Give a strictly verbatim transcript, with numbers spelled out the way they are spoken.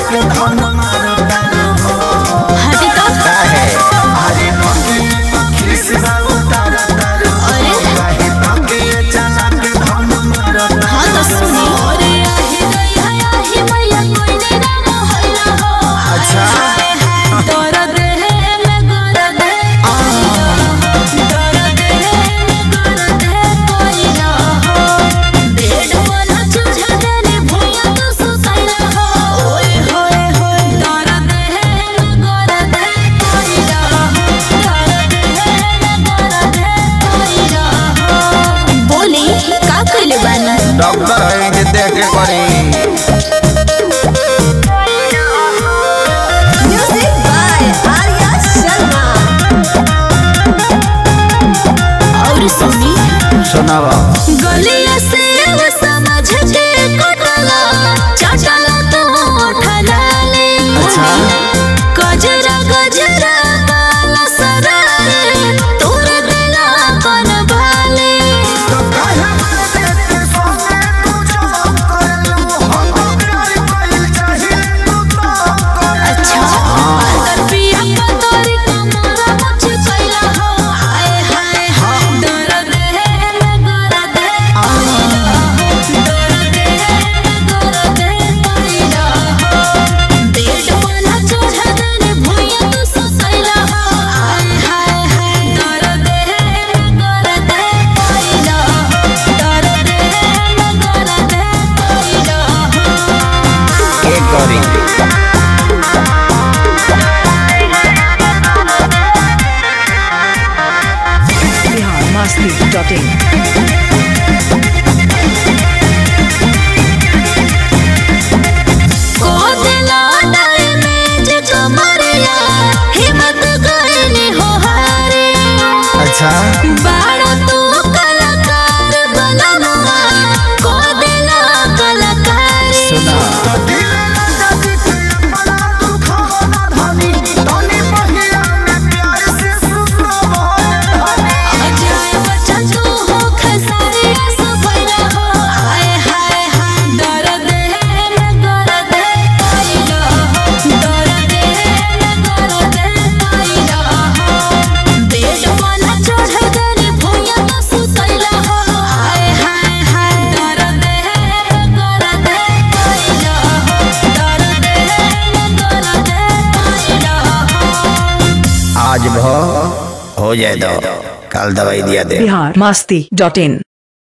के धन मारता हो हटी तो काहे अरे नोकी खिस बा उतारता हो काहे नोकी चला के धन मारता हां तो सुनी अरे आही गई है आही मैया कोई ने ना होइला हो अच्छा तोर देह में गोर दे तोर देह में गोर दे कोई ना हो बेड बना चूझा देने भैया तो सुसैला हो ओए होए होए तोर देह में गोर दे कोई ना हो तोर देह में गोर दे कोई ना हो बोली का कइले बानी डॉक्टर है जे देख के करी म्यूजिक बाय आर्या शर्मा और सुनी सुनावा गलिया से वो समझ के कटला चाचला तो उठला ले अच्छा गजरा गजरा बाला सरारे तोर दिला कन भाले तो काहे मारे देते सोने तू जो करलू हम प्यार कइल चाहिए तू तो कर अच्छा अगर पिया का तोरी कमरा मुझ कैला हो आए हाय दर्द है में दर्द है दर्द है में दर्द है कैला हो बेड बना चढ़ा देने भैया तो सुसैला हो आए हाय दर्द है में दर्द है कैला हो दर्द है में दर्द है कैला हो के करी बिहार मस्ती डॉट इन को दिला डैमेज कमरिया हिम्मत करनी हो हारे अच्छा बाड़ा तू कलाकार बननुआ को दिला कलाकार सुना तो दिल लगा के बड़ा दुख होना धनी तनी पहिया में प्यार से सुनो धनी अजय बच्चन तू हो खसारे सफैला हो आए हाय दर्द है में दर्द है कैला हो दर्द है में दर्द है कैला हो बेड बना चढ़ा देने भैया तो सुसैला हो आए हाय दर्द है में दर्द है कैला हो दर्द है में दर्द है कैला हो आज भो हो जाए दो कल दवाई दिया दे बिहार मस्ती डॉट इन